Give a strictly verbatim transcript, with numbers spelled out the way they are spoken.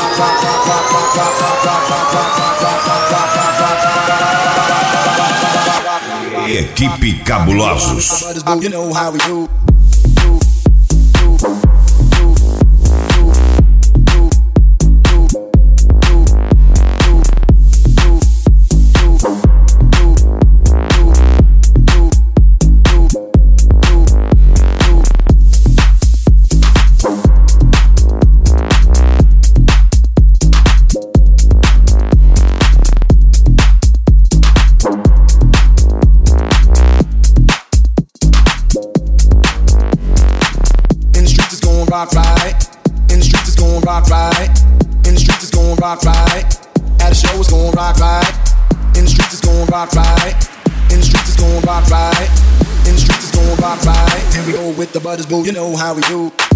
Equipe Cabulosos. You know how we do. Rock right, in the streets it's gon' rock right, in the streets it's gon' rock right, at a show it's gon' rock right, in the streets it's gon' rock right, in the streets it's gon' rock right, in the streets it's gon' gon' rock right. Here we go with the butters, boo. You know how we do.